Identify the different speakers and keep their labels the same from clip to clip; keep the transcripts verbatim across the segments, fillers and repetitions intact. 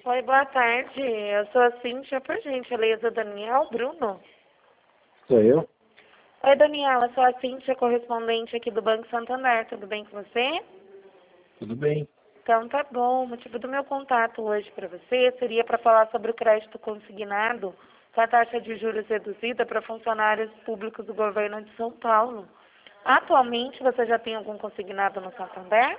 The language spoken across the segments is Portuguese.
Speaker 1: Oi, boa tarde. Eu sou a Cíntia, por gentileza, Daniel Bruno.
Speaker 2: Sou eu?
Speaker 1: Oi, Daniel, eu sou a Cíntia, correspondente aqui do Banco Santander. Tudo bem com você?
Speaker 2: Tudo bem.
Speaker 1: Então tá bom. O motivo do meu contato hoje para você seria para falar sobre o crédito consignado com a taxa de juros reduzida para funcionários públicos do governo de São Paulo. Atualmente, você já tem algum consignado no Santander?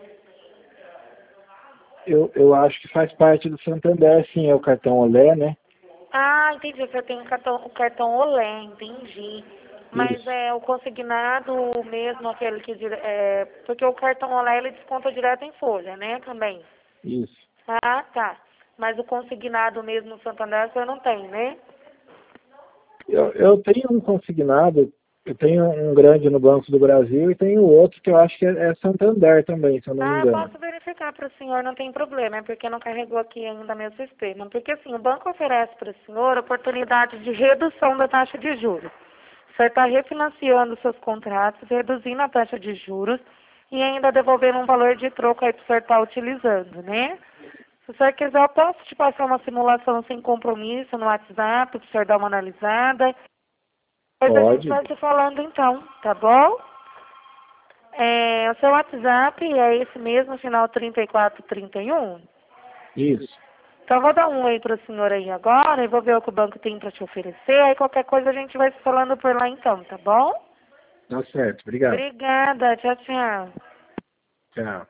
Speaker 2: Eu, eu acho que faz parte do Santander, sim, é o cartão Olé, né?
Speaker 1: Ah, entendi. Você tem o cartão, o cartão Olé, entendi. Mas
Speaker 2: Isso,
Speaker 1: é o consignado mesmo, aquele que... dire- É, porque o cartão Olé, ele desconta direto em folha, né, também.
Speaker 2: isso.
Speaker 1: Ah, tá. Mas o consignado mesmo no Santander, você não tem, né?
Speaker 2: Eu, eu tenho um consignado, eu tenho um grande no Banco do Brasil e tenho outro que eu acho que é, é Santander também, se eu não me
Speaker 1: Ah, eu
Speaker 2: engano.
Speaker 1: posso verificar para o senhor, não tem problema, é porque não carregou aqui ainda meu sistema. Porque assim, o banco oferece para o senhor a oportunidade de redução da taxa de juros. O senhor está refinanciando seus contratos, reduzindo a taxa de juros e ainda devolvendo um valor de troco aí para o senhor estar utilizando, né? Se o senhor quiser, eu posso te passar uma simulação sem compromisso no WhatsApp, para o senhor dar uma analisada. Depois a gente
Speaker 2: Pode,
Speaker 1: vai se falando então, tá bom? É, o seu WhatsApp é esse mesmo, final trinta e quatro trinta e um?
Speaker 2: isso.
Speaker 1: Então, eu vou dar um oi para o senhor aí agora e vou ver o que o banco tem para te oferecer. Aí, qualquer coisa, a gente vai se falando por lá então, tá bom?
Speaker 2: Tá certo, obrigado.
Speaker 1: Obrigada. Tchau, tchau.
Speaker 2: Tchau.